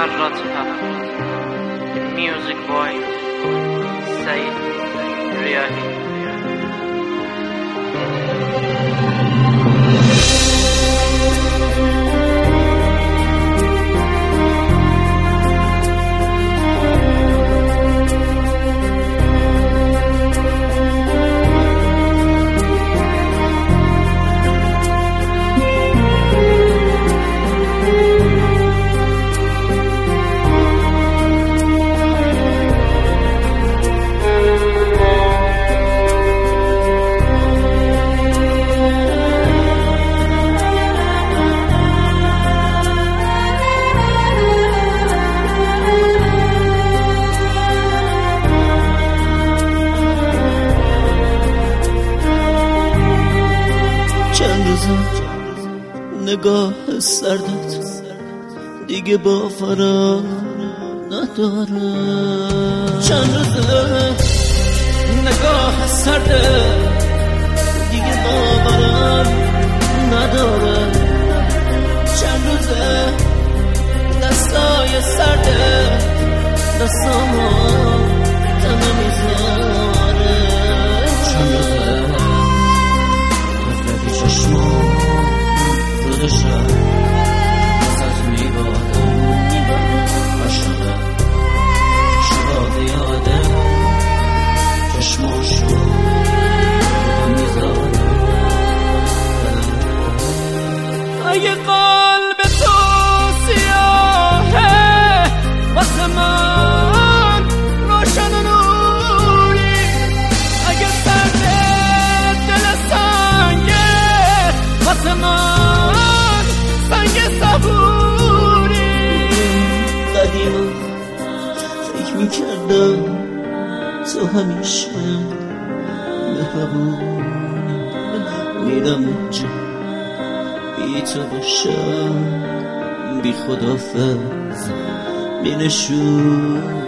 ذراتها. Music boy سعید ریاحی. چند روزه نگاه سردت دیگه باورم نداره. چند روزه نگاه سردت دیگه باورم نداره. چند روزه دستای سردت دستامو تنه میذاره. چند روزه چشمام رودشم ازت میبادم عشقه شباده یاده چشماشو رو میزادم. اگه قلب تو سیاهه واسه من روشن و نوری، اگه سرده دل سنگه واسه من سنگ صبوری. قدیما فکر میکردم تو همیشه مهربونی، میرم اونجا بی تو باشم بی خدافظ می نشونی.